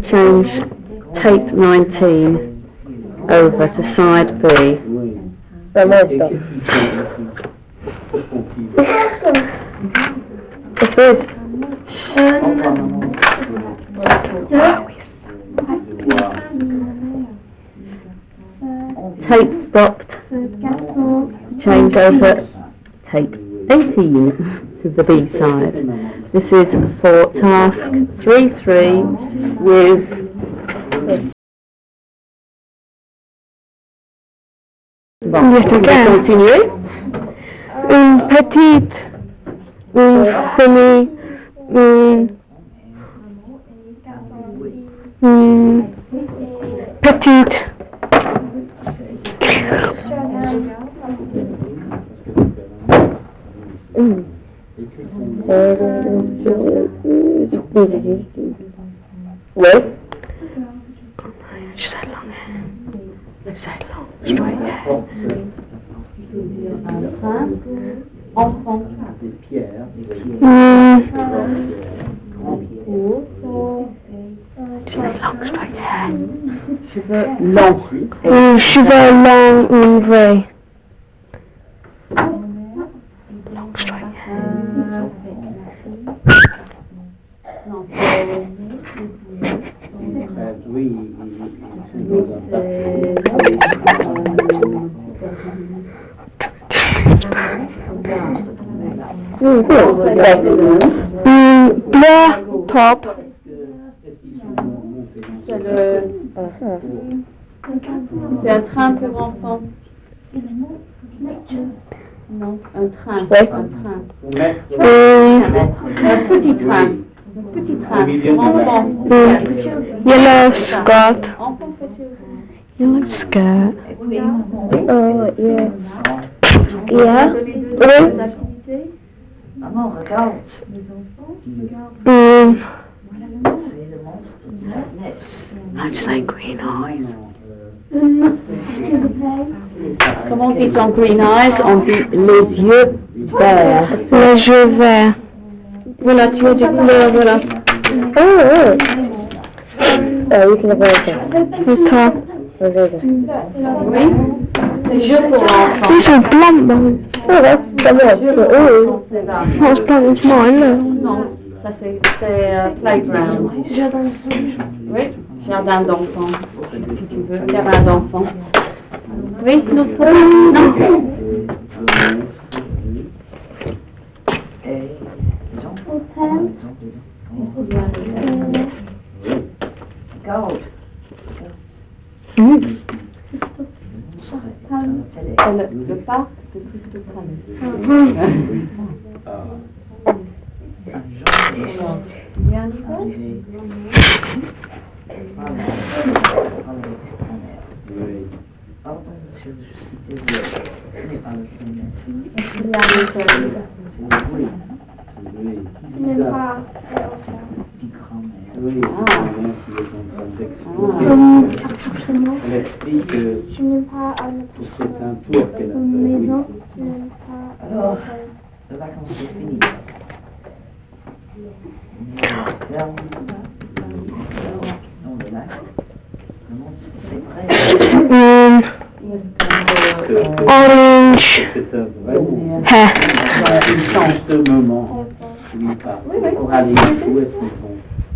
change tape 19 over to side B. Ben moi aussi. Qu'est-ce que c'est? Tape stopped. Change over tape 18 to the B side. This is for task 3-3 with bon, on va continuer. Une petite, une semi, une petite. Oui. Enfant. Cheveux longs. Cheveux longs, une vraie. Bleu top. C'est un train pour enfants. Non, un train. Ouais. Un train. Un petit train. Un petit train pour enfants. Yellow skirt. Enfants fatigués. Yellow skirt. Oh, yes. On Yeah. va donner deux activités. Maman, regarde. Les enfants, regarde. Mm. C'est le monstre de la Ness. Looks like green eyes. Comment on dit en green eyes? On dit les yeux verts. Les yeux verts. Voilà, tu as des couleurs, voilà. Oh, oh. Oh, you can have it. The top. Oui, c'est jeu pour l'enfant. These are blunt ones. Oh, that's the one. Oh, C'est là. that's blunt as mine, look. Non, ça c'est playground. Oui, jardin d'enfants, si tu veux, terrain d'enfants. Oui, non, non. Et les enfants. Regarde. C'est le parc de Crystal Palace. Bien, Pardon, monsieur, je suis désolé. Ce n'est pas le film. Oui. Petit grand-mère. Oui, elle explique que c'est un tour qu'elle a fait. Oui. Alors, les vacances c'est fini. Non, le lac. Le monde, c'est vrai. Orange. C'est vraiment Hair. juste moment où il part. Pour aller où est-ce qu'ils sont.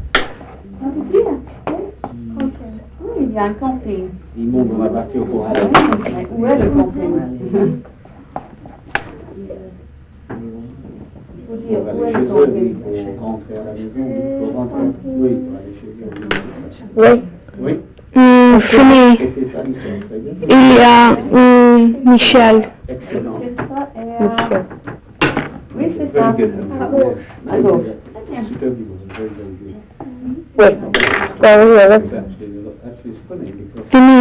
Oui, il y a un camping. Ils montent dans la voiture pour aller. Mais où est le camping? Il faut dire, Pour où est aller le chez eux, camping? il faut rentrer à la maison. Pour rentrer, oui, pour aller chez eux. Oui. Oui. Fini. Et c'est ça l'histoire, très bien. Il y a Michel. Excellent. C'est ça, et oui, c'est ça. Very good. À gauche. À gauche. Super good. Very, very good. Oui. Well, yeah, It's actually it's funny because Fini.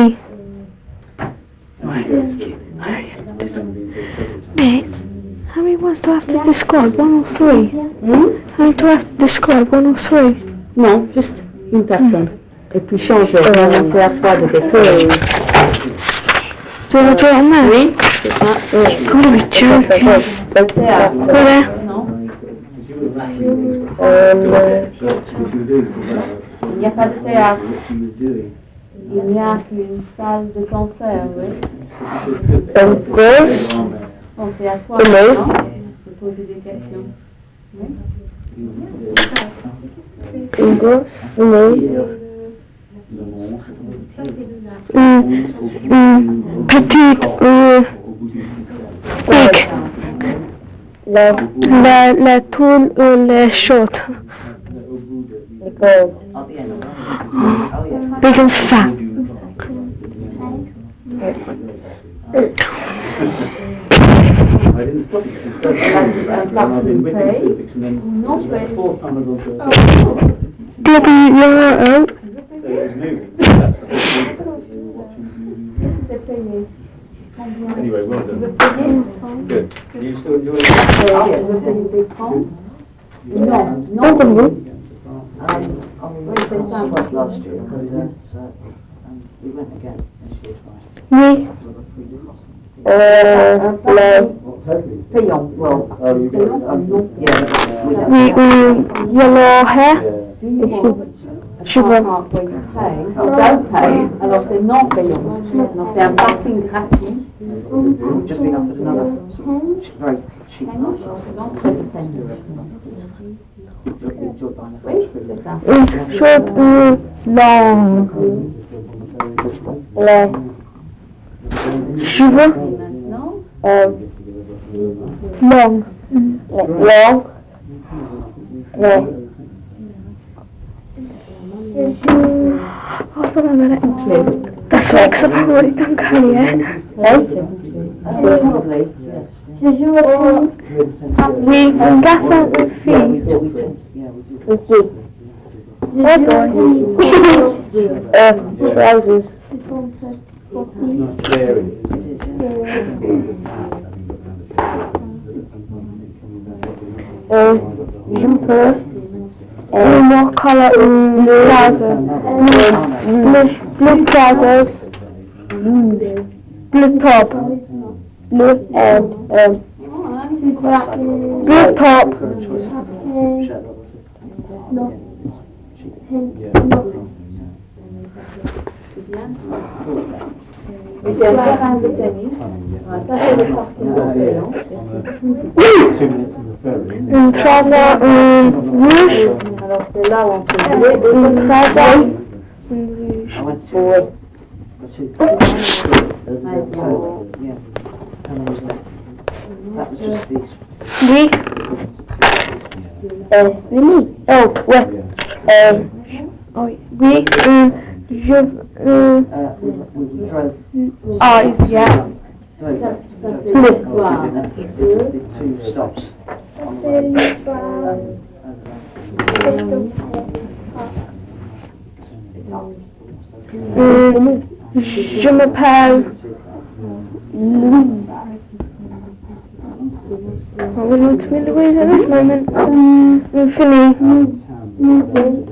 Miss, how many ones do I have to describe? 1 or 3? How many do I have to describe? 1 or 3? Non, juste une personne. Et puis changer. Maintenant, c'est à toi de décrire. Do you want to do it on there? Oui, c'est ça. God, I'm joking. C'est à Go there. Non? Il n'y a pas de théâtre. She was doing. Il n'y a qu'une salle de concert, oui. Gauche. Bon, c'est à toi Oui. maintenant de poser des questions. Oui. Une gauche. Oui. Une petite pique. La toile ou les shorts. At the end of that. Oh yeah. Big and fat. I didn't stop you. And I've been with the Olympics and then the fourth time I got to Debbie, you're out. so it was moving. So that's the whole point. We were watching C'est payé. Combien? Anyway, well Tu veux done. payer? Good. You still enjoying it? Tu veux payer des francs? Non, non. Open it. We was last year, so we went again this year twice. Oui. Payant. Well, Oh, you got it. yeah, we Oui, yellow hair. Cheveux. Where you pay, or don't pay, alors c'est non payant. Donc c'est un parking gratuit. We've just been offered another very cheap Non, night. non, c'est le thème. Enjoyed buying a Oui, c'est ça. Une short, long. Les cheveux. Maintenant, Long. Long. Long. Hold on a minute. That's like something really done, yeah? Probably, yes. Oui, on garçon aussi. Yeah, we do. Aussi. Trousers. Nice there it Jumper. More color trousers. Blue trousers. Blue top. Blue and blue top. et c'est un terrain de tennis. Ça c'est le parking payant. 2 minutes in the ferry. Une trouser rouge. Alors c'est là où on peut jouer. Une trouser I went to yeah. How many was that? That was just these. Oui. Really? Oh, ouais. Oui, je, We drove. ah, yeah. Drove Ça c'est l'histoire. did 2 stops. On the way. Je m'appelle Louis. I'm going to be Louise at this moment. Fini.